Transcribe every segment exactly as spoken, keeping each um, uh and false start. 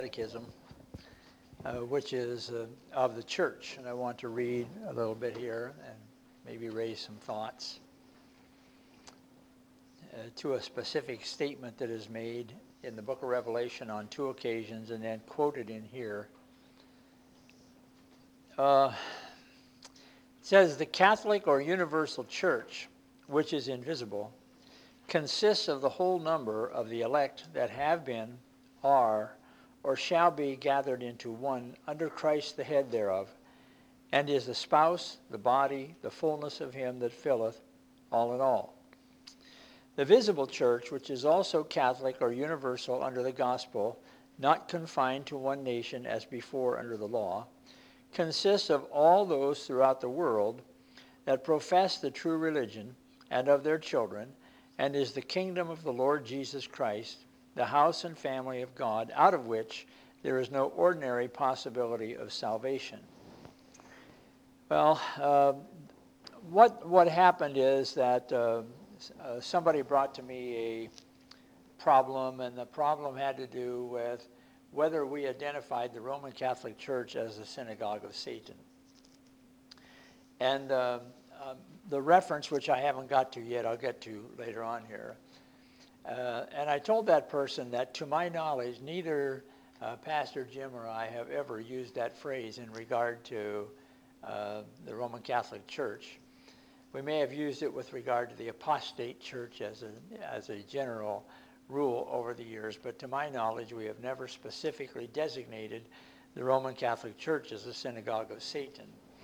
Catechism, uh, which is uh, of the church. And I want to read a little bit here and maybe raise some thoughts uh, to a specific statement that is made in the book of Revelation on two occasions and then quoted in here. Uh, it says, the Catholic or universal church, which is invisible, consists of the whole number of the elect that have been, are, or shall be gathered into one under Christ the head thereof, and is the spouse, the body, the fullness of him that filleth all in all. The visible church, which is also Catholic or universal under the gospel, not confined to one nation as before under the law, consists of all those throughout the world that profess the true religion and of their children, and is the kingdom of the Lord Jesus Christ, the house and family of God, out of which there is no ordinary possibility of salvation. Well, uh, what what happened is that uh, uh, somebody brought to me a problem, and the problem had to do with whether we identified the Roman Catholic Church as the synagogue of Satan. And uh, uh, the reference, which I haven't got to yet, I'll get to later on here. Uh, and I told that person that, to my knowledge, neither uh, Pastor Jim or I have ever used that phrase in regard to uh, the Roman Catholic Church. We may have used it with regard to the apostate church as a, as a general rule over the years, but to my knowledge, we have never specifically designated the Roman Catholic Church as a synagogue of Satan.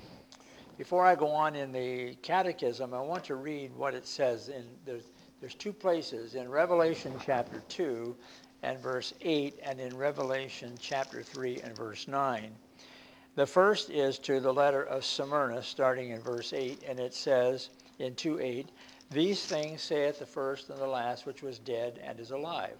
Before I go on in the Catechism, I want to read what it says. In there's, there's two places, in Revelation chapter two and verse eight, and in Revelation chapter three and verse nine. The first is to the letter of Smyrna, starting in verse eight, and it says in two eight, these things saith the first and the last, which was dead and is alive.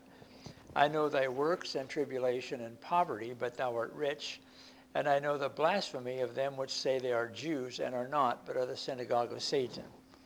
I know thy works and tribulation and poverty, but thou art rich. And I know the blasphemy of them which say they are Jews and are not, but are the synagogue of Satan.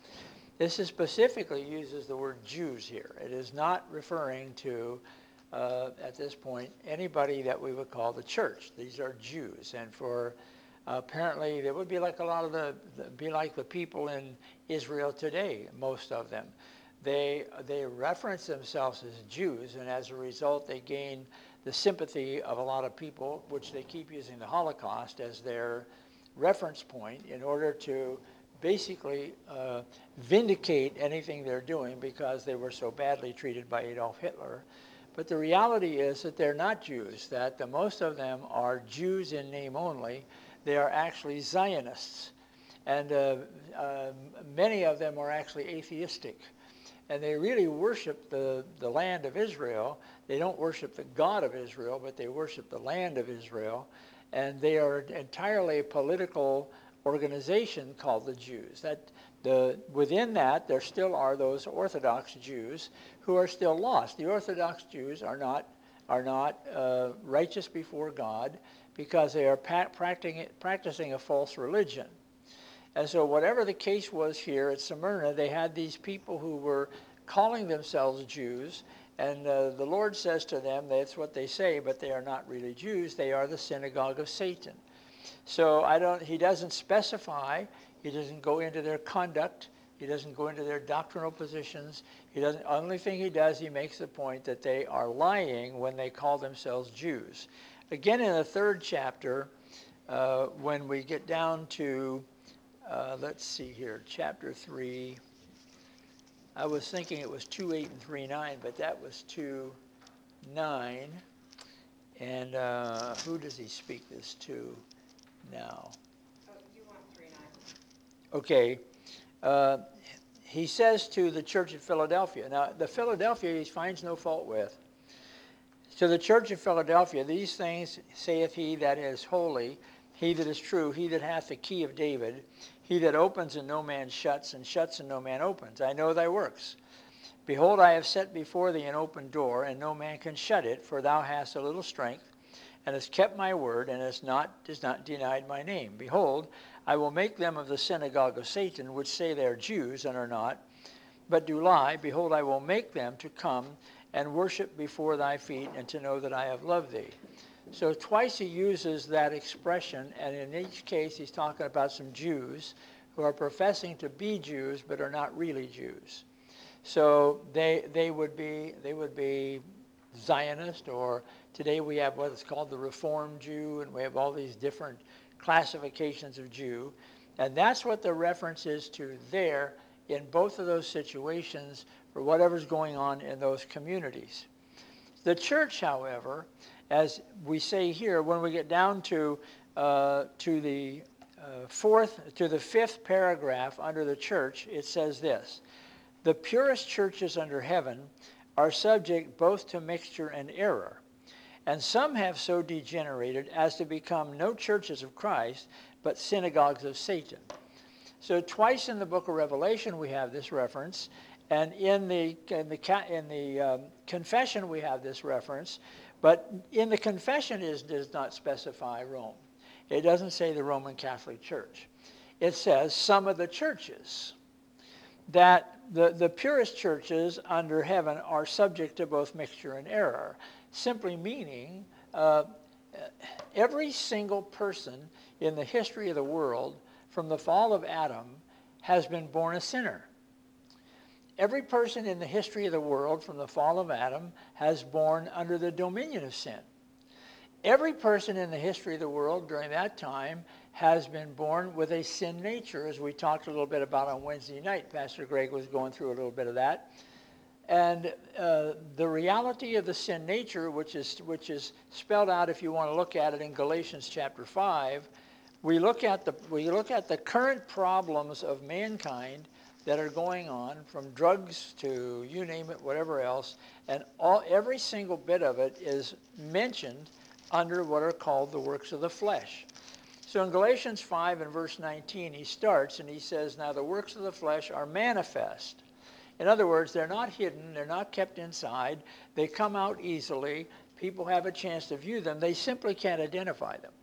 This is specifically uses the word Jews here. It is not referring to, uh, at this point, anybody that we would call the church. These are Jews. And for uh, apparently, they would be like a lot of the, the, be like the people in Israel today, most of them. They, they reference themselves as Jews, and as a result, they gain the sympathy of a lot of people, which they keep using the Holocaust as their reference point in order to basically uh, vindicate anything they're doing because they were so badly treated by Adolf Hitler. But the reality is that they're not Jews, that the most of them are Jews in name only. They are actually Zionists. And uh, uh, many of them are actually atheistic. And they really worship the, the land of Israel. They don't worship the God of Israel, but they worship the land of Israel. And they are entirely a political organization called the Jews. That the, within that, there still are those Orthodox Jews who are still lost. The Orthodox Jews are not, are not uh, righteous before God because they are pa- practicing, practicing a false religion. And so whatever the case was here at Smyrna, they had these people who were calling themselves Jews, and uh, the Lord says to them, that's what they say, but they are not really Jews. They are the synagogue of Satan. So I don't. He doesn't specify. He doesn't go into their conduct. He doesn't go into their doctrinal positions. He doesn't. Only thing he does, he makes the point that they are lying when they call themselves Jews. Again, in the third chapter, uh, when we get down to Uh, let's see here, chapter three. I was thinking it was two eight and three nine, but that was two nine. And uh, who does he speak this to now? Oh, you want three nine. Okay. Uh, he says to the church at Philadelphia. Now, the Philadelphia he finds no fault with. To the church of Philadelphia, these things saith he that is holy, he that is true, he that hath the key of David, he that opens and no man shuts, and shuts and no man opens. I know thy works. Behold, I have set before thee an open door, and no man can shut it, for thou hast a little strength, and hast kept my word, and hast not, hast not denied my name. Behold, I will make them of the synagogue of Satan, which say they are Jews, and are not, but do lie. Behold, I will make them to come and worship before thy feet, and to know that I have loved thee. So twice he uses that expression, and in each case he's talking about some Jews who are professing to be Jews but are not really Jews. So they they would be they would be Zionist, or today we have what is called the Reformed Jew, and we have all these different classifications of Jew, and that's what the reference is to there in both of those situations for whatever's going on in those communities. The church, however, as we say here, when we get down to uh, to the uh, fourth to the fifth paragraph under the church, it says this: the purest churches under heaven are subject both to mixture and error, and some have so degenerated as to become no churches of Christ, but synagogues of Satan. So twice in the book of Revelation we have this reference, and in the in the in the um, confession we have this reference, but in the confession it does not specify Rome. It doesn't say the Roman Catholic Church. It says some of the churches. That the, the purest churches under heaven are subject to both mixture and error, simply meaning uh, every single person in the history of the world from the fall of Adam has been born a sinner. Every person in the history of the world from the fall of Adam has born under the dominion of sin. Every person in the history of the world during that time has been born with a sin nature, as we talked a little bit about on Wednesday night. Pastor Greg was going through a little bit of that. And uh, the reality of the sin nature, which is, which is spelled out if you want to look at it in Galatians chapter five, we look at the, we look at the current problems of mankind that are going on, from drugs to you name it, whatever else, and all, every single bit of it is mentioned under what are called the works of the flesh. So in Galatians five and verse nineteen, he starts and he says, now the works of the flesh are manifest. In other words, they're not hidden, they're not kept inside, they come out easily, people have a chance to view them, they simply can't identify them.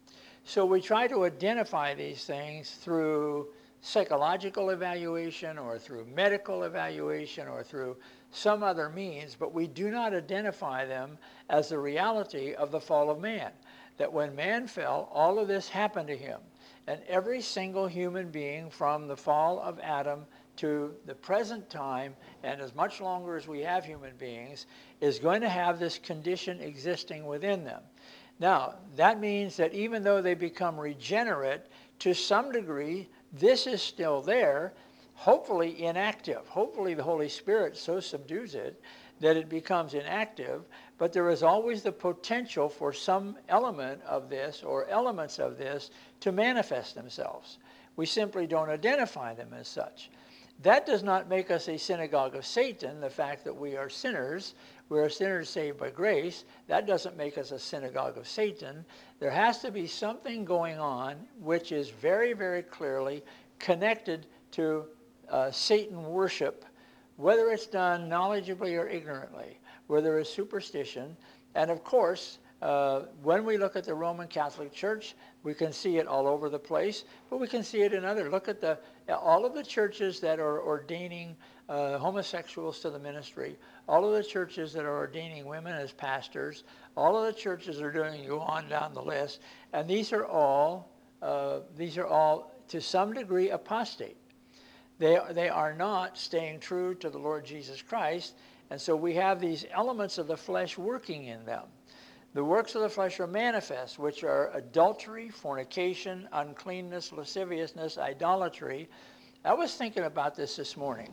So we try to identify these things through psychological evaluation or through medical evaluation or through some other means, but we do not identify them as the reality of the fall of man. That when man fell, all of this happened to him. And every single human being from the fall of Adam to the present time, and as much longer as we have human beings, is going to have this condition existing within them. Now, that means that even though they become regenerate, to some degree, this is still there, hopefully inactive. Hopefully the Holy Spirit so subdues it that it becomes inactive, but there is always the potential for some element of this or elements of this to manifest themselves. We simply don't identify them as such. That does not make us a synagogue of Satan, the fact that we are sinners. We are sinners saved by grace. That doesn't make us a synagogue of Satan. There has to be something going on which is very, very clearly connected to uh, Satan worship, whether it's done knowledgeably or ignorantly, where there is superstition. And of course, uh, when we look at the Roman Catholic Church, we can see it all over the place, but we can see it in other. Look at the all of the churches that are ordaining uh, homosexuals to the ministry, all of the churches that are ordaining women as pastors, all of the churches are doing, you go on down the list, and these are all uh, these are all to some degree apostate. They they are not staying true to the Lord Jesus Christ, and so we have these elements of the flesh working in them. The works of the flesh are manifest, which are adultery, fornication, uncleanness, lasciviousness, idolatry. I was thinking about this this morning.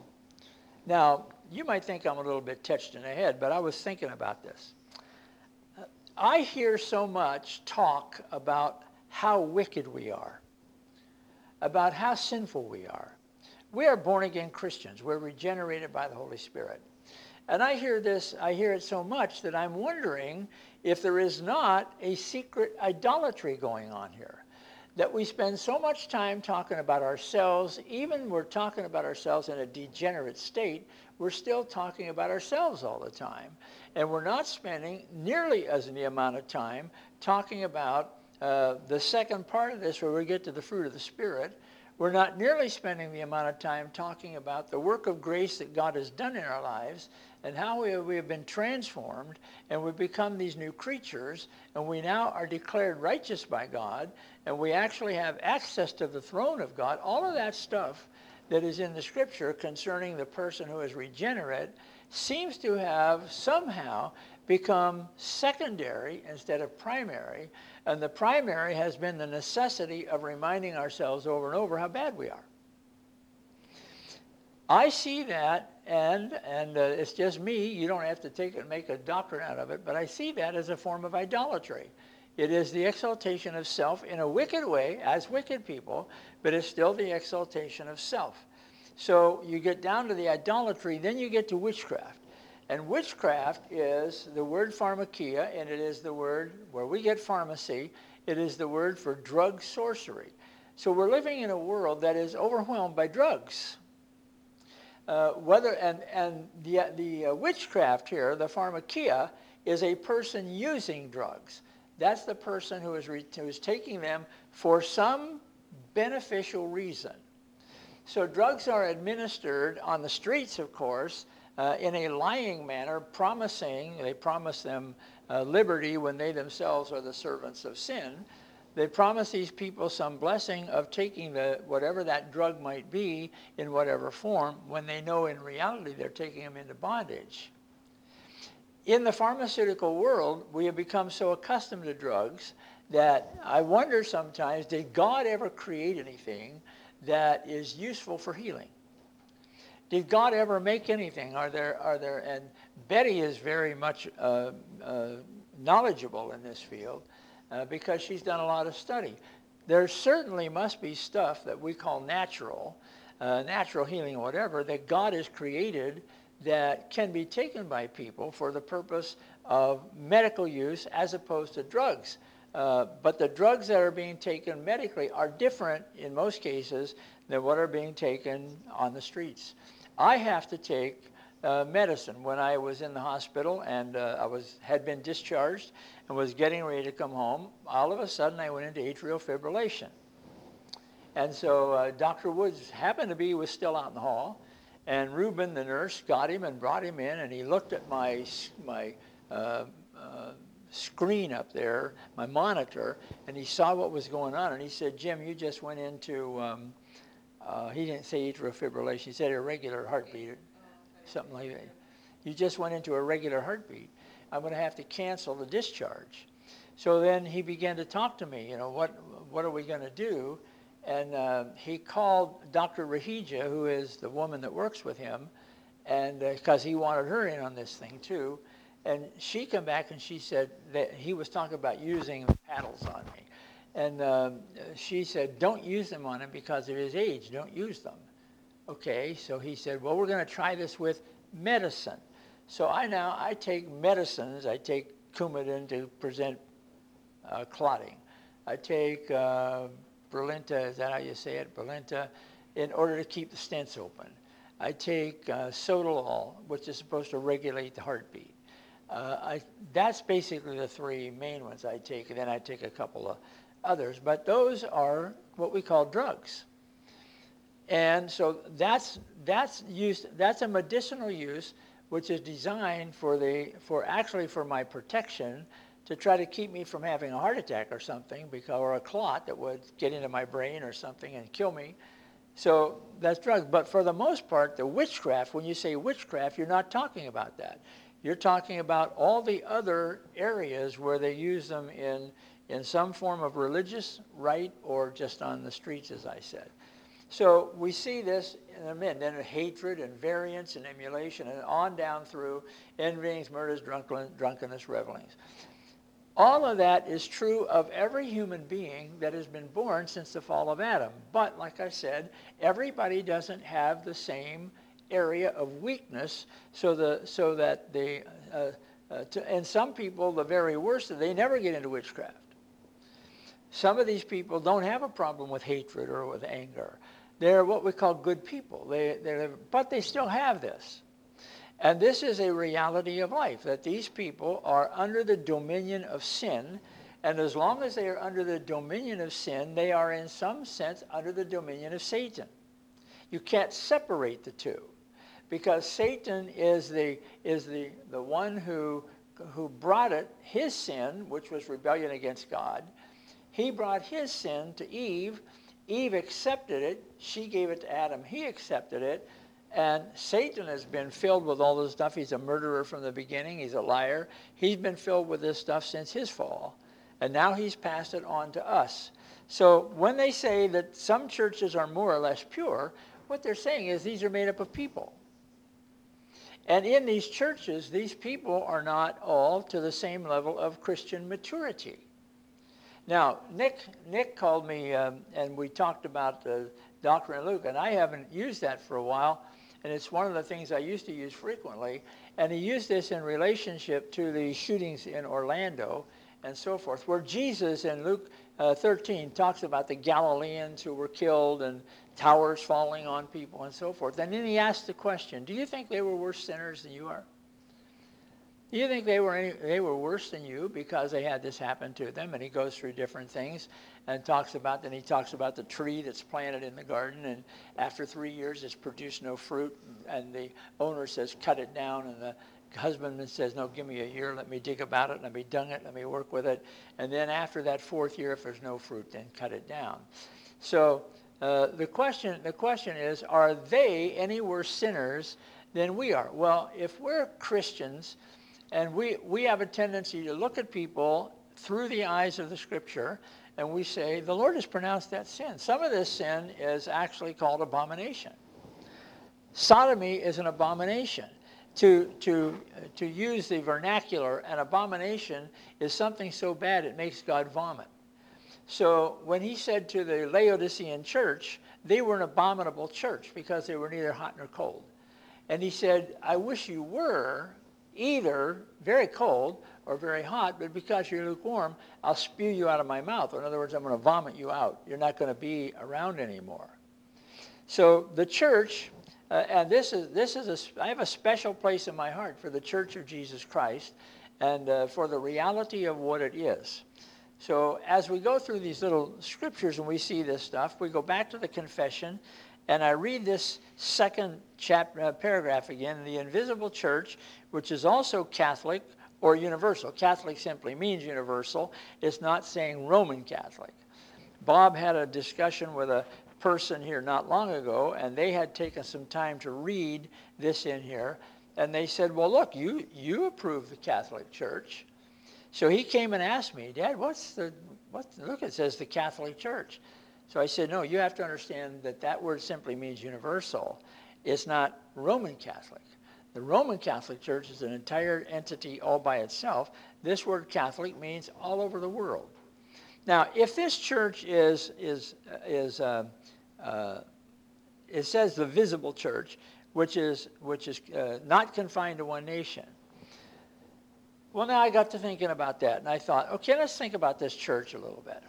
Now, you might think I'm a little bit touched in the head, but I was thinking about this. I hear so much talk about how wicked we are, about how sinful we are. We are born-again Christians. We're regenerated by the Holy Spirit. And I hear this, I hear it so much that I'm wondering if there is not a secret idolatry going on here. That we spend so much time talking about ourselves, even we're talking about ourselves in a degenerate state, we're still talking about ourselves all the time. And we're not spending nearly as the amount of time talking about uh, the second part of this where we get to the fruit of the Spirit. We're not nearly spending the amount of time talking about the work of grace that God has done in our lives and how we have, we have been transformed, and we become these new creatures, and we now are declared righteous by God, and we actually have access to the throne of God. All of that stuff that is in the Scripture concerning the person who is regenerate seems to have somehow become secondary instead of primary, and the primary has been the necessity of reminding ourselves over and over how bad we are. I see that, and and uh, it's just me. You don't have to take it and make a doctrine out of it, but I see that as a form of idolatry. It is the exaltation of self in a wicked way, as wicked people, but it's still the exaltation of self. So you get down to the idolatry, then you get to witchcraft. And witchcraft is the word pharmakia, and it is the word where we get pharmacy. It is the word for drug sorcery. So we're living in a world that is overwhelmed by drugs. Uh, whether and and the the uh, witchcraft here, the pharmakia, is a person using drugs. That's the person who is re, who is taking them for some beneficial reason. So drugs are administered on the streets, of course, uh, in a lying manner, promising they promise them uh, liberty when they themselves are the servants of sin. They promise these people some blessing of taking the whatever that drug might be in whatever form, when they know in reality they're taking them into bondage. In the pharmaceutical world, we have become so accustomed to drugs that I wonder sometimes, did God ever create anything that is useful for healing? Did God ever make anything? Are there, are there, and Betty is very much uh, uh, knowledgeable in this field, Uh, because she's done a lot of study. There certainly must be stuff that we call natural, uh, natural healing or whatever, that God has created that can be taken by people for the purpose of medical use as opposed to drugs. Uh, but the drugs that are being taken medically are different in most cases than what are being taken on the streets. I have to take uh, medicine when I was in the hospital, and uh, I was had been discharged and was getting ready to come home. All of a sudden I went into atrial fibrillation. And so uh, Doctor Woods happened to be, was still out in the hall, and Reuben, the nurse, got him and brought him in, and he looked at my, my uh, uh, screen up there, my monitor, and he saw what was going on, and he said, "Jim, you just went into," um, uh, he didn't say atrial fibrillation, he said irregular heartbeat, something like that. "You just went into a regular heartbeat. I'm going to have to cancel the discharge." So then he began to talk to me, you know, what what are we going to do? And uh, he called Doctor Rahija, who is the woman that works with him, and because uh, he wanted her in on this thing too. And she came back and she said that he was talking about using paddles on me. And um, she said, "Don't use them on him because of his age. Don't use them." Okay, so he said, "Well, we're going to try this with medicine." So I now, I take medicines. I take Coumadin to prevent uh, clotting. I take uh, Brilinta, is that how you say it? Brilinta, in order to keep the stents open. I take uh, Sotalol, which is supposed to regulate the heartbeat. Uh, I, that's basically the three main ones I take, and then I take a couple of others. But those are what we call drugs. And so that's, that's, used, that's a medicinal use, which is designed for the for actually for my protection, to try to keep me from having a heart attack or something, because or a clot that would get into my brain or something and kill me. So that's drugs. But for the most part, the witchcraft, when you say witchcraft, you're not talking about that. You're talking about all the other areas where they use them in in some form of religious rite or just on the streets, as I said. So we see this in a minute, then hatred and variance and emulation and on down through envyings, murders, drunken, drunkenness, revelings. All of that is true of every human being that has been born since the fall of Adam. But like I said, everybody doesn't have the same area of weakness, so the so that they, uh, uh, to, and some people, the very worst, they never get into witchcraft. Some of these people don't have a problem with hatred or with anger. They're what we call good people. They, they're, but they still have this. And this is a reality of life, that these people are under the dominion of sin, and as long as they are under the dominion of sin, they are in some sense under the dominion of Satan. You can't separate the two. because Satan is the is the the one who who brought it, his sin, which was rebellion against God. He brought his sin to Eve. Eve accepted it. She gave it to Adam. He accepted it. And Satan has been filled with all this stuff. He's a murderer from the beginning. He's a liar. He's been filled with this stuff since his fall. And now he's passed it on to us. So when they say that some churches are more or less pure, what they're saying is these are made up of people. And in these churches, these people are not all to the same level of Christian maturity. Now, Nick Nick called me, um, and we talked about the Doctrine of Luke, and I haven't used that for a while, and it's one of the things I used to use frequently. And he used this in relationship to the shootings in Orlando and so forth, where Jesus in Luke uh, thirteen talks about the Galileans who were killed and towers falling on people and so forth. And then he asked the question, do you think they were worse sinners than you are? Do you think they were any, they were worse than you because they had this happen to them? And he goes through different things and talks about, then he talks about the tree that's planted in the garden, and after three years it's produced no fruit, and the owner says, cut it down, and the husbandman says, no, give me a year, let me dig about it, let me dung it, let me work with it. And then after that fourth year, if there's no fruit, then cut it down. So uh, the question the question is, are they any worse sinners than we are? Well, if we're Christians, and we, we have a tendency to look at people through the eyes of the Scripture, and we say, the Lord has pronounced that sin. Some of this sin is actually called abomination. Sodomy is an abomination. To, to, to use the vernacular, an abomination is something so bad it makes God vomit. So when he said to the Laodicean church, they were an abominable church because they were neither hot nor cold. And he said, I wish you were either very cold or very hot, but because you're lukewarm, I'll spew you out of my mouth. Or in other words, I'm going to vomit you out. You're not going to be around anymore. So the church, uh, and this is this is a, I have a special place in my heart for the Church of Jesus Christ, and uh, for the reality of what it is. So as we go through these little scriptures and we see this stuff, we go back to the confession, and I read this second chapter, uh, paragraph again. The invisible church, which is also Catholic or universal. Catholic simply means universal. It's not saying Roman Catholic. Bob had a discussion with a person here not long ago, and they had taken some time to read this in here, and they said, well, look, you, you approve the Catholic Church. So he came and asked me, Dad, what's the, what's the, look, it says the Catholic Church. So I said, no, you have to understand that that word simply means universal. It's not Roman Catholic. The Roman Catholic Church is an entire entity all by itself. This word Catholic means all over the world. Now, if this church is, is, is uh, uh, it says the visible church, which is, which is uh, not confined to one nation. Well, now I got to thinking about that, and I thought, okay, let's think about this church a little bit.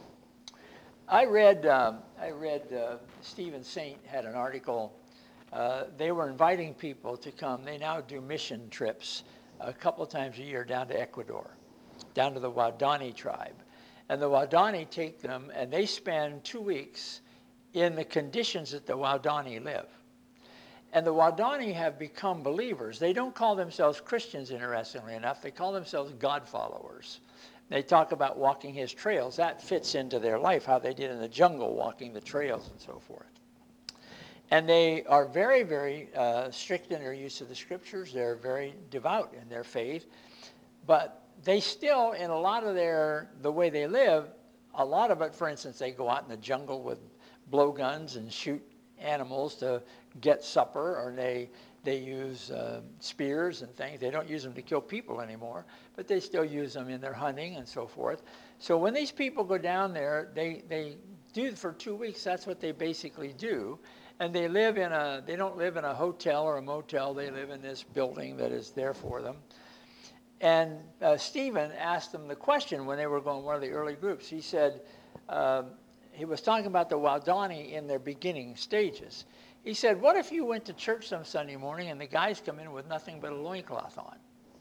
I read, um, I read uh, Stephen Saint had an article. Uh, they were inviting people to come. They now do mission trips a couple of times a year down to Ecuador, down to the Waodani tribe. And the Waodani take them, and they spend two weeks in the conditions that the Waodani live. And the Waodani have become believers. They don't call themselves Christians, interestingly enough. They call themselves God followers. They talk about walking his trails. That fits into their life, how they did in the jungle, walking the trails and so forth. And they are very, very uh, strict in their use of the scriptures. They're very devout in their faith. But they still, in a lot of their, the way they live, a lot of it, for instance, they go out in the jungle with blowguns and shoot animals to get supper, or they they use uh, spears and things. They don't use them to kill people anymore, but they still use them in their hunting and so forth. So when these people go down there, they, they do for two weeks, that's what they basically do. And they live in a, they don't live in a hotel or a motel, they live in this building that is there for them. And uh, Stephen asked them the question when they were going, one of the early groups. He said, uh, he was talking about the Waodani in their beginning stages. He said, what if you went to church some Sunday morning and the guys come in with nothing but a loincloth on?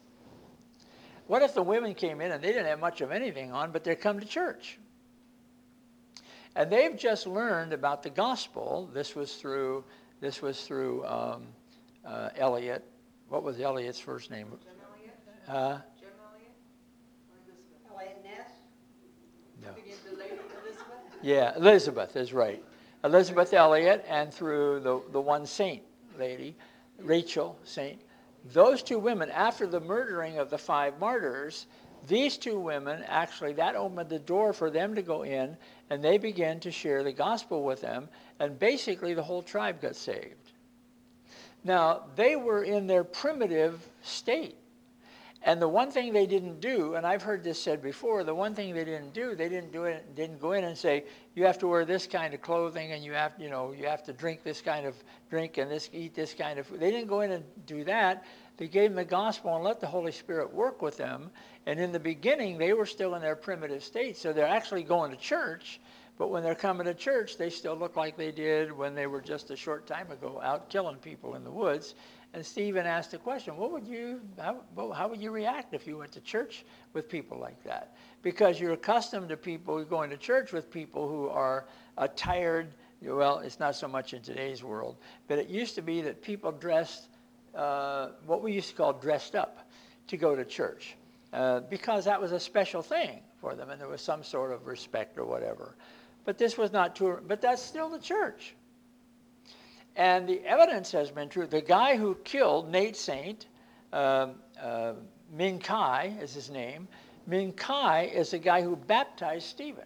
What if the women came in and they didn't have much of anything on, but they come to church? And they've just learned about the gospel. This was through, this was through um, uh, Elliot. What was Elliot's first name? Jim Elliott? Uh, Jim Elliott? Elliot Ness? no. Begin the lady Elizabeth? Yeah, Elizabeth is right. Elizabeth Elliot, and through the, the one saint lady, Rachel Saint. Those two women, after the murdering of the five martyrs, these two women, actually, that opened the door for them to go in, and they began to share the gospel with them, and basically the whole tribe got saved. Now, they were in their primitive state. And the one thing they didn't do, and I've heard this said before, the one thing they didn't do, they didn't do it, didn't go in and say, you have to wear this kind of clothing, and you have, you know, you have to drink this kind of drink and this, eat this kind of food. They didn't go in and do that. They gave them the gospel and let the Holy Spirit work with them. And in the beginning, they were still in their primitive state, so they're actually going to church. But when they're coming to church, they still look like they did when they were just a short time ago out killing people in the woods. And Stephen asked the question, what would you, how, how would you react if you went to church with people like that? Because you're accustomed to people going to church with people who are attired. Well, it's not so much in today's world, but it used to be that people dressed, uh, what we used to call dressed up, to go to church. Uh, because that was a special thing for them, and there was some sort of respect or whatever. But this was not true, but that's still the church. And the evidence has been true. The guy who killed Nate Saint, uh, uh, Min Kai is his name. Min Kai is the guy who baptized Stephen.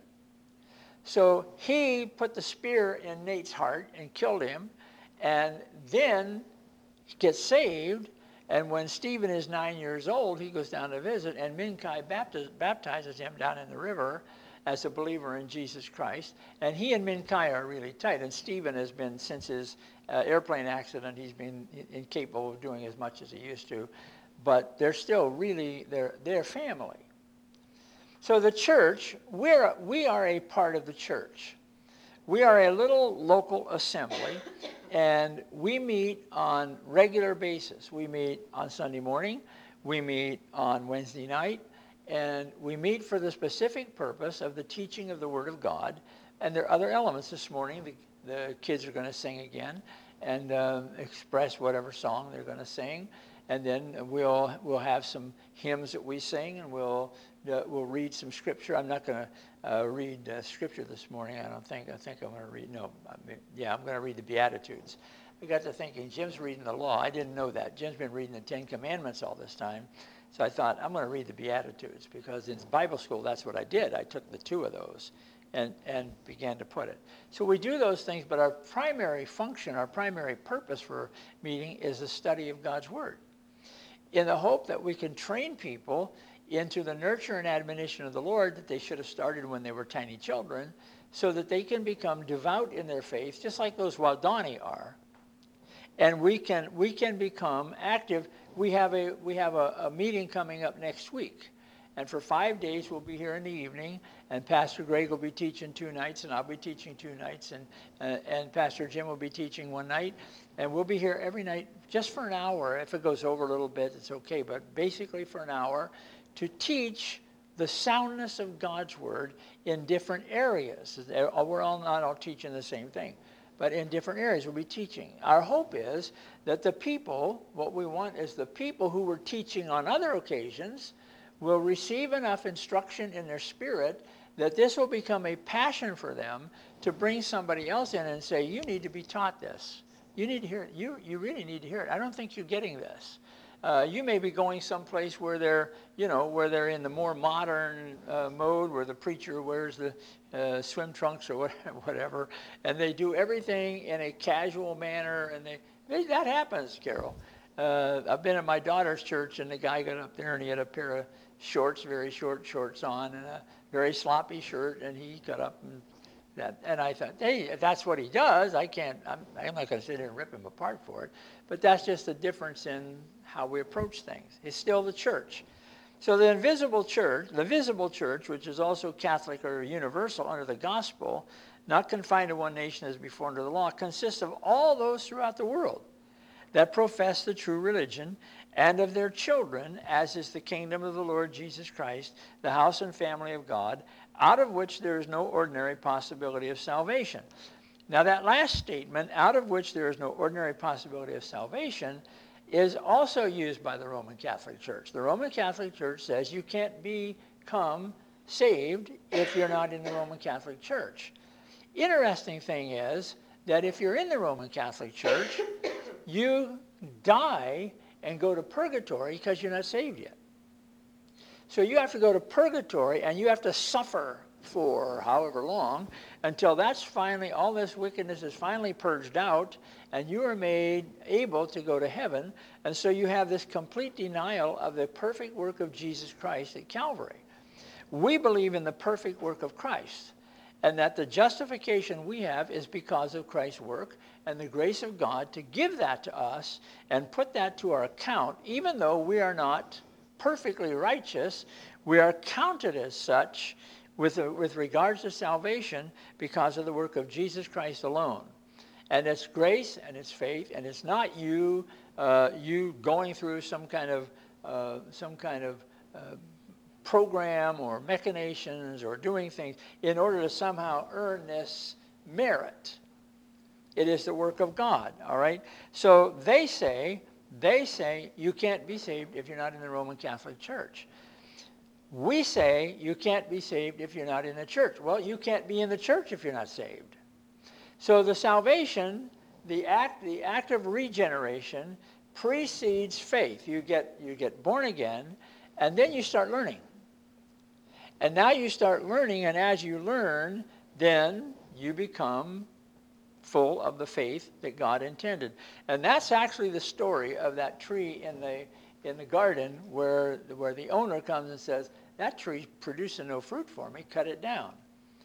So he put the spear in Nate's heart and killed him, and then gets saved. And when Stephen is nine years old, he goes down to visit, and Min Kai baptiz- baptizes him down in the river as a believer in Jesus Christ. And he and Min Kai are really tight. And Stephen has been, since his uh, airplane accident, he's been incapable of doing as much as he used to. But they're still really, they're, they're family. So the church, we're, we are a part of the church. We are a little local assembly, and we meet on regular basis. We meet on Sunday morning, we meet on Wednesday night, and we meet for the specific purpose of the teaching of the Word of God. And there are other elements. This morning, the, the kids are going to sing again and uh, express whatever song they're going to sing. And then we'll we'll have some hymns that we sing, and we'll uh, we'll read some scripture. I'm not going to uh, read uh, scripture this morning. I don't think. I think I'm going to read. No, I mean, yeah, I'm going to read the Beatitudes. I got to thinking, Jim's reading the law. I didn't know that. Jim's been reading the Ten Commandments all this time. So I thought, I'm going to read the Beatitudes, because in Bible school, that's what I did. I took the two of those and, and began to put it. So we do those things, but our primary function, our primary purpose for meeting is the study of God's Word, in the hope that we can train people into the nurture and admonition of the Lord that they should have started when they were tiny children, so that they can become devout in their faith, just like those Waodani are. And we can we can become active. We have a we have a, a meeting coming up next week, and for five days we'll be here in the evening. And Pastor Greg will be teaching two nights, and I'll be teaching two nights, and uh, and Pastor Jim will be teaching one night, and we'll be here every night just for an hour. If it goes over a little bit, it's okay, but basically for an hour, to teach the soundness of God's Word in different areas. We're all not all teaching the same thing, but in different areas we'll be teaching. Our hope is that the people, what we want is the people who were teaching on other occasions will receive enough instruction in their spirit that this will become a passion for them to bring somebody else in and say, you need to be taught this. You need to hear it. You, you really need to hear it. I don't think you're getting this. Uh, you may be going someplace where they're, you know, where they're in the more modern uh, mode, where the preacher wears the uh, swim trunks or whatever, and they do everything in a casual manner, and they, they that happens, Carol. Uh, I've been at my daughter's church, and the guy got up there, and he had a pair of shorts, very short shorts on, and a very sloppy shirt, and he got up and that, and I thought, hey, if that's what he does, I can't, I'm, I'm not going to sit here and rip him apart for it. But that's just the difference in how we approach things. It's still the church. So the invisible church, the visible church, which is also Catholic or universal under the gospel, not confined to one nation as before under the law, consists of all those throughout the world that profess the true religion, and of their children, as is the kingdom of the Lord Jesus Christ, the house and family of God, out of which there is no ordinary possibility of salvation. Now that last statement, out of which there is no ordinary possibility of salvation, is also used by the Roman Catholic Church. The Roman Catholic Church says you can't become saved if you're not in the Roman Catholic Church. Interesting thing is that if you're in the Roman Catholic Church, you die and go to purgatory because you're not saved yet. So you have to go to purgatory and you have to suffer for however long until that's finally, all this wickedness is finally purged out and you are made able to go to heaven. And so you have this complete denial of the perfect work of Jesus Christ at Calvary. We believe in the perfect work of Christ, and that the justification we have is because of Christ's work and the grace of God to give that to us and put that to our account. Even though we are not perfectly righteous, we are counted as such with, uh, with regards to salvation because of the work of Jesus Christ alone. And it's grace and it's faith, and it's not you uh, you going through some kind of uh, some kind of uh, program or machinations or doing things in order to somehow earn this merit. It is the work of God, all right? So they say, they say you can't be saved if you're not in the Roman Catholic Church. We say you can't be saved if you're not in the church. Well, you can't be in the church if you're not saved. So the salvation, the act, the act of regeneration precedes faith. You get, you get born again, and then you start learning. And now you start learning, and as you learn, then you become full of the faith that God intended. And that's actually the story of that tree in the in the garden where, where the owner comes and says, that tree's producing no fruit for me, cut it down.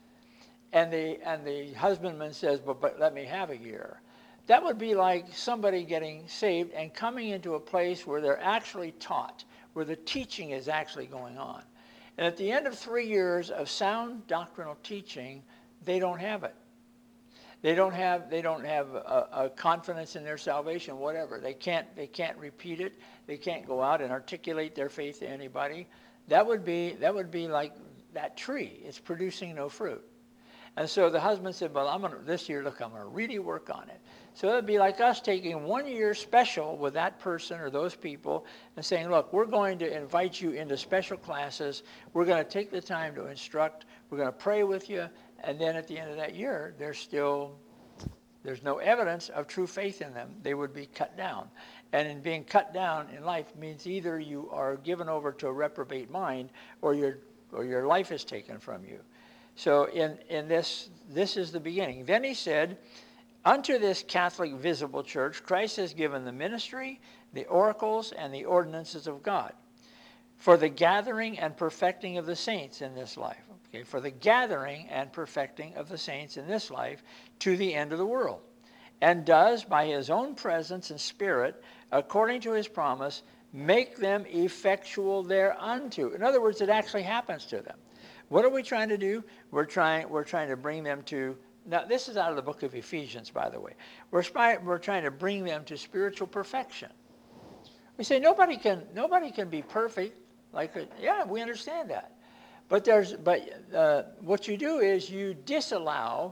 And the and the husbandman says, but, but let me have a year. That would be like somebody getting saved and coming into a place where they're actually taught, where the teaching is actually going on. And at the end of three years of sound doctrinal teaching, they don't have it. They don't have they don't have a, a confidence in their salvation, whatever. They can't they can't repeat it. They can't go out and articulate their faith to anybody. That would be that would be like that tree. It's producing no fruit. And so the husband said, well, I'm gonna this year, look, I'm gonna really work on it. So it'd be like us taking one year special with that person or those people and saying, look, we're going to invite you into special classes. We're going to take the time to instruct. We're going to pray with you. And then at the end of that year, there's still, there's no evidence of true faith in them. They would be cut down. And in being cut down in life means either you are given over to a reprobate mind or your, or your life is taken from you. So in, in this, this is the beginning. Then he said, unto this Catholic visible church, Christ has given the ministry, the oracles, and the ordinances of God for the gathering and perfecting of the saints in this life. Okay, for the gathering and perfecting of the saints in this life to the end of the world. And does, by his own presence and spirit, according to his promise, make them effectual thereunto. In other words, it actually happens to them. What are we trying to do? We're trying, we're trying to bring them to, now this is out of the book of Ephesians, by the way. We're, spy, we're trying to bring them to spiritual perfection. We say nobody can, nobody can be perfect. Like, yeah, we understand that. But there's, but uh, what you do is you disallow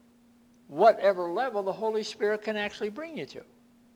whatever level the Holy Spirit can actually bring you to.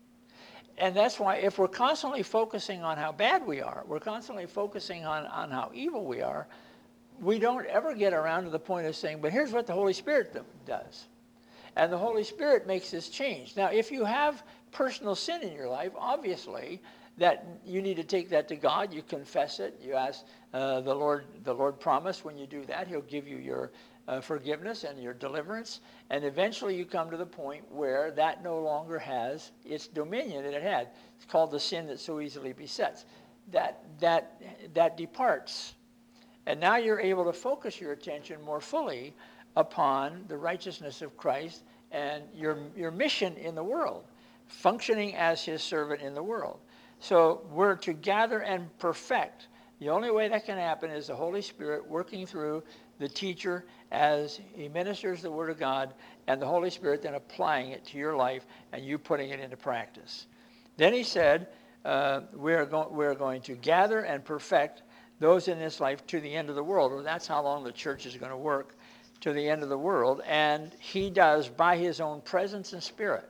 And that's why if we're constantly focusing on how bad we are, we're constantly focusing on, on how evil we are, we don't ever get around to the point of saying, but here's what the Holy Spirit does. And the Holy Spirit makes this change. Now, if you have personal sin in your life, obviously, that you need to take that to God. You confess it. You ask uh, the Lord. The Lord promised when you do that, he'll give you your uh, forgiveness and your deliverance. And eventually you come to the point where that no longer has its dominion that it had. It's called the sin that so easily besets. That, that, that departs. And now you're able to focus your attention more fully upon the righteousness of Christ and your, your mission in the world, functioning as his servant in the world. So we're to gather and perfect. The only way that can happen is the Holy Spirit working through the teacher as he ministers the Word of God, and the Holy Spirit then applying it to your life and you putting it into practice. Then he said, uh, we're, go- we're going to gather and perfect those in this life to the end of the world. Well, that's how long the church is going to work, to the end of the world, and he does by his own presence and spirit.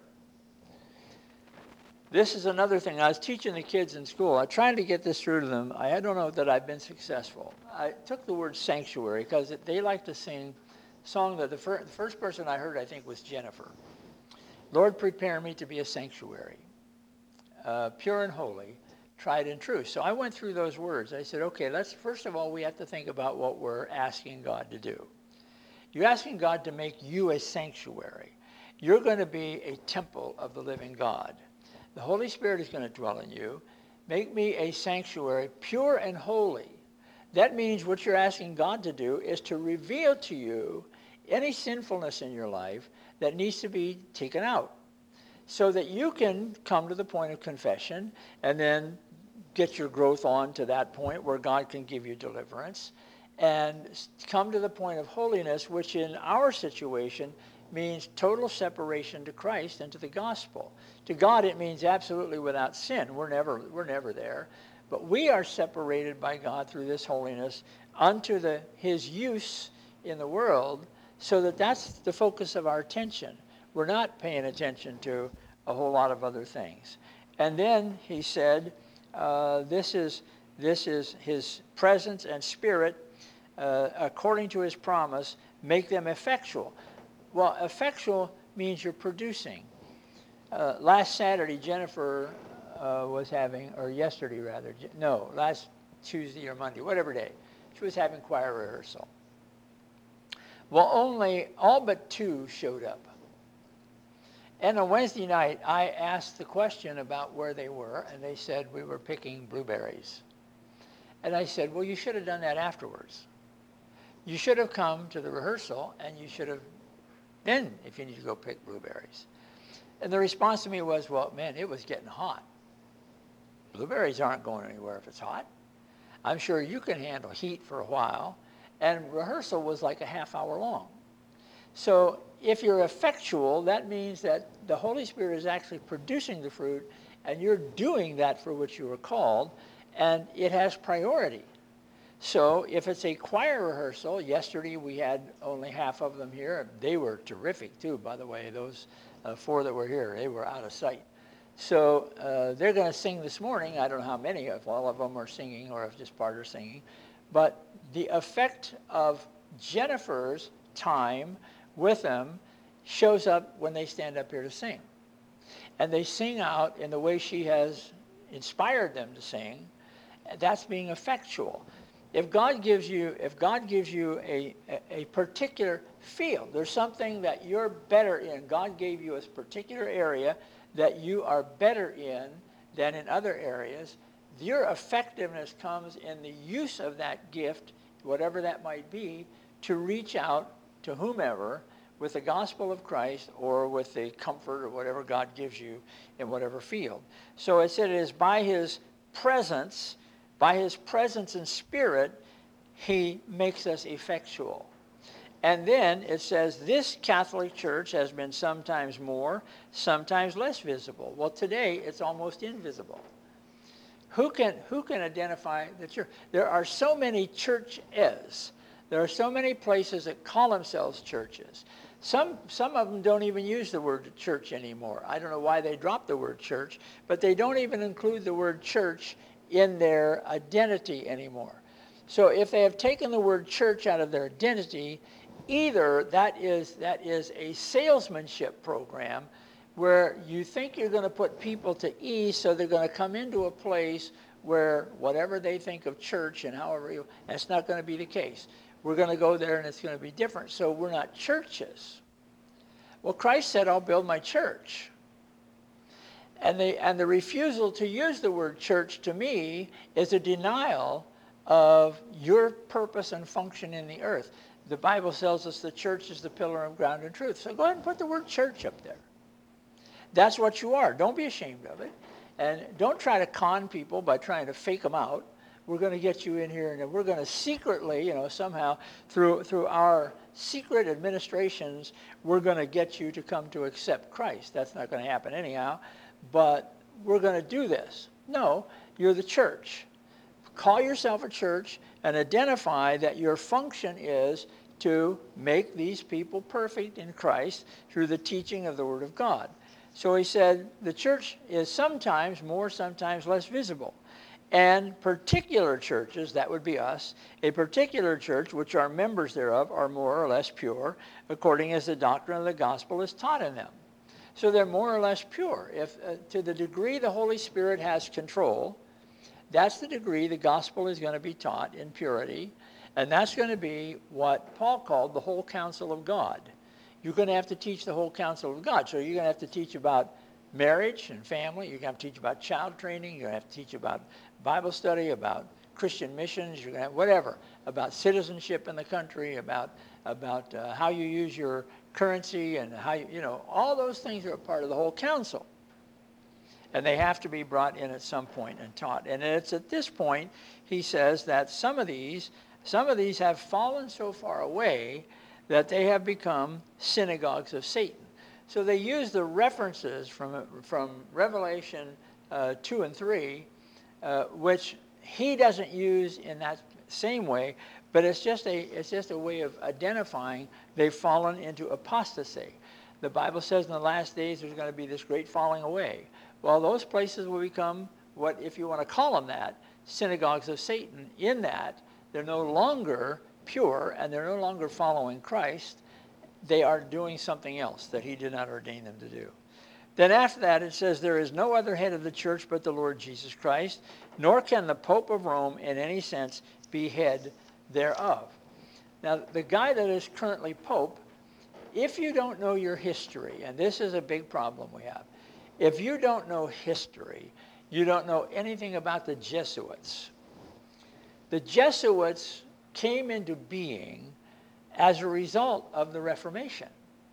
This is another thing. I was teaching the kids in school. I tried to get this through to them. I don't know that I've been successful. I took the word sanctuary because they like to sing a song that the, fir- the first person I heard, I think, was Jennifer. Lord, prepare me to be a sanctuary, uh, pure and holy, tried and true. So I went through those words. I said, okay, let's, first of all, we have to think about what we're asking God to do. You're asking God to make you a sanctuary. You're going to be a temple of the living God. The Holy Spirit is going to dwell in you. Make me a sanctuary, pure and holy. That means what you're asking God to do is to reveal to you any sinfulness in your life that needs to be taken out so that you can come to the point of confession and then get your growth on to that point where God can give you deliverance and come to the point of holiness, which in our situation means total separation to Christ and to the gospel. To God, it means absolutely without sin. We're never, we're never there. But we are separated by God through this holiness unto the, his use in the world, so that that's the focus of our attention. We're not paying attention to a whole lot of other things. And then he said, uh, this is this is his presence and spirit, uh, according to his promise, make them effectual. Well, effectual means you're producing. Uh, last Saturday, Jennifer uh, was having, or yesterday rather, no, last Tuesday or Monday, whatever day, she was having choir rehearsal. Well, only all but two showed up. And on Wednesday night, I asked the question about where they were, and they said we were picking blueberries. And I said, well, you should have done that afterwards. You should have come to the rehearsal, and you should have then, if you need to go pick blueberries. And the response to me was, well, man, it was getting hot. Blueberries aren't going anywhere if it's hot. I'm sure you can handle heat for a while. And rehearsal was like a half hour long. So if you're effectual, that means that the Holy Spirit is actually producing the fruit, and you're doing that for which you were called, and it has priority. So if it's a choir rehearsal, yesterday we had only half of them here. They were terrific too, by the way. Those uh, four that were here, they were out of sight. So uh, they're going to sing this morning. I don't know how many, if all of them are singing or if just part are singing. But the effect of Jennifer's time with them shows up when they stand up here to sing. And they sing out in the way she has inspired them to sing. That's being effectual. If God gives you, if God gives you a, a, a particular field, there's something that you're better in. God gave you a particular area that you are better in than in other areas. Your effectiveness comes in the use of that gift, whatever that might be, to reach out to whomever with the gospel of Christ or with the comfort or whatever God gives you in whatever field. So it said it is by his presence, by his presence and spirit, he makes us effectual. And then it says this Catholic Church has been sometimes more, sometimes less visible. Well, today it's almost invisible. Who can, who can identify the church? There are so many churches. There are so many places that call themselves churches. Some, some of them don't even use the word church anymore. I don't know why they dropped the word church, but they don't even include the word church in their identity anymore. So if they have taken the word church out of their identity, either that is, that is a salesmanship program where you think you're going to put people to ease, so they're going to come into a place where whatever they think of church and however you, that's not going to be the case. We're going to go there and it's going to be different. So we're not churches. Well, Christ said, I'll build my church. And the, and the refusal to use the word church to me is a denial of your purpose and function in the earth. The Bible tells us the church is the pillar of ground and truth. So go ahead and put the word church up there. That's what you are. Don't be ashamed of it. And don't try to con people by trying to fake them out. We're going to get you in here, and we're going to secretly, you know, somehow through through our secret administrations, we're going to get you to come to accept Christ. That's not going to happen anyhow, but we're going to do this. No, you're the church. Call yourself a church and identify that your function is to make these people perfect in Christ through the teaching of the Word of God. So he said the church is sometimes more, sometimes less visible. And particular churches, that would be us, a particular church which are members thereof are more or less pure, according as the doctrine of the gospel is taught in them. So they're more or less pure. If uh, to the degree the Holy Spirit has control, that's the degree the gospel is going to be taught in purity. And that's going to be what Paul called the whole counsel of God. You're going to have to teach the whole counsel of God. So you're going to have to teach about marriage and family. You're going to have to teach about child training. You're going to have to teach about Bible study, about Christian missions. You're going to have whatever, about citizenship in the country, about about uh, how you use your currency and how you, you know, all those things are a part of the whole counsel. And they have to be brought in at some point and taught. And it's at this point, he says, that some of these, some of these have fallen so far away that they have become synagogues of Satan. So they use the references from, from Revelation uh, two and three, uh, which he doesn't use in that same way, but it's just a, it's just a way of identifying they've fallen into apostasy. The Bible says in the last days there's going to be this great falling away. Well, those places will become what, if you want to call them that, synagogues of Satan, in that they're no longer pure and they're no longer following Christ. They are doing something else that he did not ordain them to do. Then after that it says, there is no other head of the church but the Lord Jesus Christ, nor can the Pope of Rome in any sense be head thereof. Now, the guy that is currently Pope, if you don't know your history, and this is a big problem we have, if you don't know history, you don't know anything about the Jesuits. The Jesuits came into being as a result of the Reformation,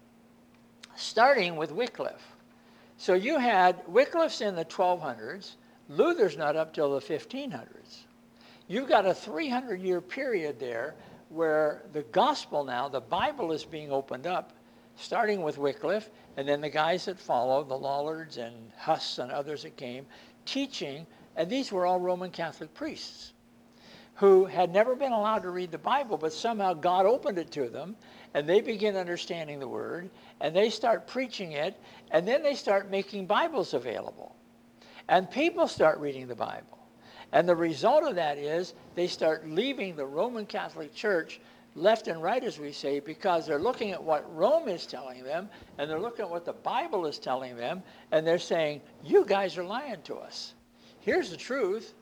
starting with Wycliffe. So you had Wycliffe's in the twelve hundreds, Luther's not up till the fifteen hundreds. You've got a three hundred year period there where the gospel now, the Bible is being opened up, starting with Wycliffe, and then the guys that followed, the Lollards and Huss and others that came, teaching, and these were all Roman Catholic priests who had never been allowed to read the Bible, but somehow God opened it to them, and they begin understanding the Word, and they start preaching it, and then they start making Bibles available. And people start reading the Bible. And the result of that is they start leaving the Roman Catholic Church left and right, as we say, because they're looking at what Rome is telling them, and they're looking at what the Bible is telling them, and they're saying, you guys are lying to us. Here's the truth.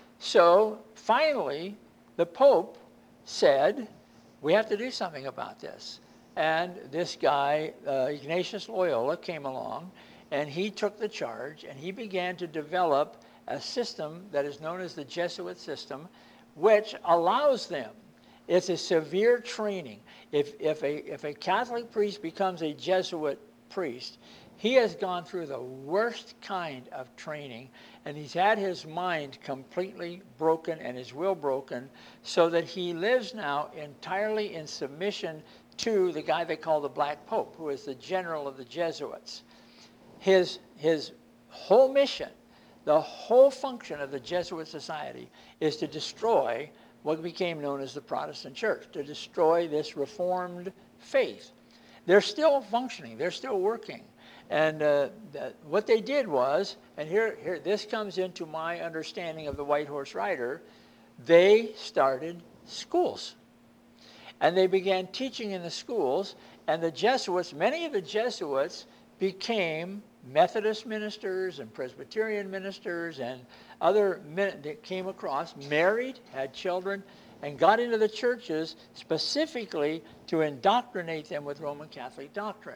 So finally, the Pope said, we have to do something about this. And this guy, uh, Ignatius Loyola, came along, and he took the charge, and he began to develop a system that is known as the Jesuit system, which allows them, it's a severe training. If, if, a, if a Catholic priest becomes a Jesuit priest, he has gone through the worst kind of training, and he's had his mind completely broken and his will broken, so that he lives now entirely in submission to the guy they call the Black Pope, who is the general of the Jesuits. His, his whole mission, the whole function of the Jesuit society is to destroy what became known as the Protestant church, to destroy this Reformed faith. They're still functioning. They're still working. And uh, that, what they did was, and here, here, this comes into my understanding of the White Horse Rider, they started schools. And they began teaching in the schools, and the Jesuits, many of the Jesuits became Methodist ministers and Presbyterian ministers and other men that came across, married, had children, and got into the churches specifically to indoctrinate them with Roman Catholic doctrine.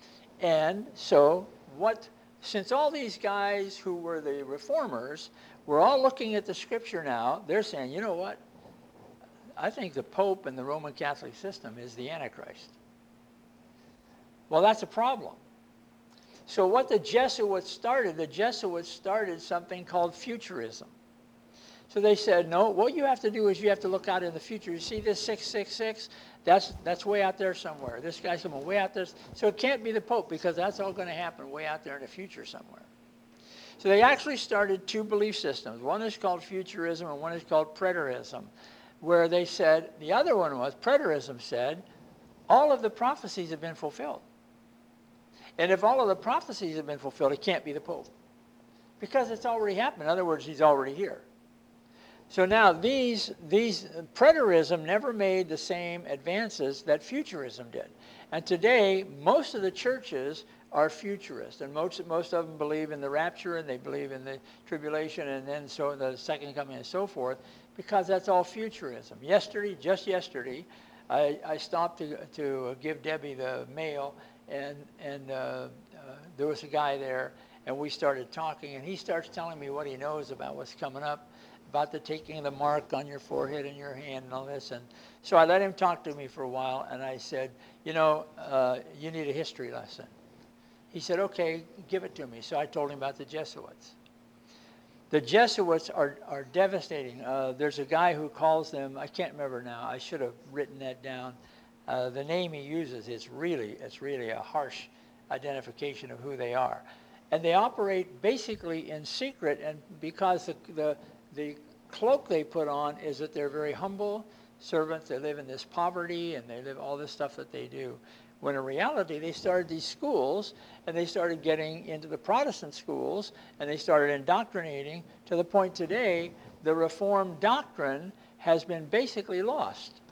And so what, since all these guys who were the reformers were all looking at the scripture now, they're saying, you know what? I think the Pope and the Roman Catholic system is the Antichrist. Well, that's a problem. So what the Jesuits started, the Jesuits started something called futurism. So they said, no, what you have to do is you have to look out in the future. You see this six six six? That's, that's way out there somewhere. This guy's somewhere way out there. So it can't be the Pope, because that's all going to happen way out there in the future somewhere. So they actually started two belief systems. One is called futurism and one is called preterism. where they said, the other one was, preterism said, all of the prophecies have been fulfilled. And if all of the prophecies have been fulfilled, it can't be the Pope. Because it's already happened. In other words, he's already here. So now these, these preterism never made the same advances that futurism did. And today, most of the churches are futurist, and most, most of them believe in the rapture, and they believe in the tribulation, and then so the second coming and so forth, because that's all futurism. Yesterday, just yesterday, I, I stopped to, to give Debbie the mail, and, and uh, uh, there was a guy there, and we started talking, and he starts telling me what he knows about what's coming up, about the taking of the mark on your forehead and your hand and all this. And so I let him talk to me for a while, and I said, you know, uh, you need a history lesson. He said, okay, give it to me. So I told him about the Jesuits. The Jesuits are, are devastating. Uh, there's a guy who calls them, I can't remember now, I should have written that down. Uh, the name he uses is really, it's really a harsh identification of who they are. And they operate basically in secret, and because the, the, the cloak they put on is that they're very humble servants. They live in this poverty, and they live all this stuff that they do. When in reality, they started these schools, and they started getting into the Protestant schools, and they started indoctrinating to the point today, the Reformed doctrine has been basically lost.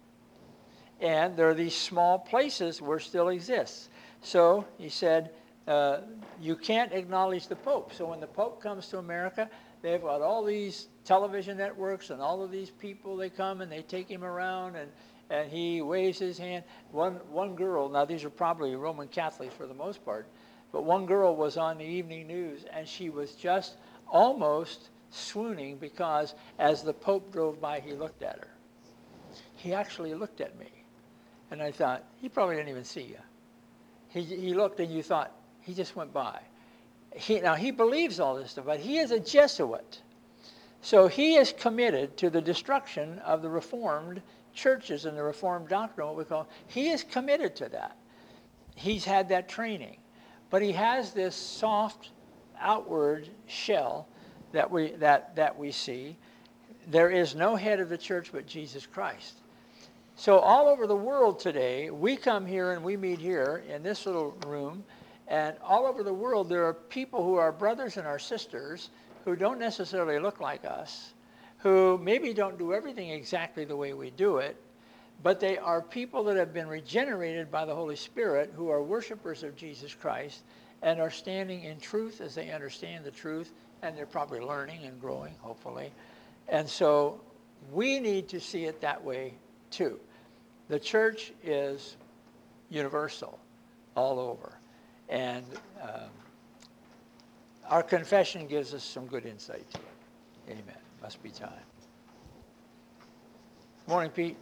And there are these small places where it still exists. So he said, uh, you can't acknowledge the Pope. So when the Pope comes to America, they've got all these television networks and all of these people, they come and they take him around, and and he waves his hand. One, one girl, now these are probably Roman Catholics for the most part, but one girl was on the evening news, and she was just almost swooning because as the Pope drove by, he looked at her. He actually looked at me. And I thought, he probably didn't even see you. He, he looked, and you thought, he just went by. He, now, he believes all this stuff, but he is a Jesuit. So he is committed to the destruction of the Reformed churches and the Reformed doctrine, what we call, he is committed to that. He's had that training. But he has this soft outward shell that we, that, that we see. There is no head of the church but Jesus Christ. So all over the world today, we come here and we meet here in this little room, and all over the world there are people who are brothers and our sisters who don't necessarily look like us, who maybe don't do everything exactly the way we do it, but they are people that have been regenerated by the Holy Spirit, who are worshipers of Jesus Christ and are standing in truth as they understand the truth, and they're probably learning and growing, hopefully. And so we need to see it that way too. The church is universal all over. And um, our confession gives us some good insight to it. Amen. Must be time. Morning, Pete.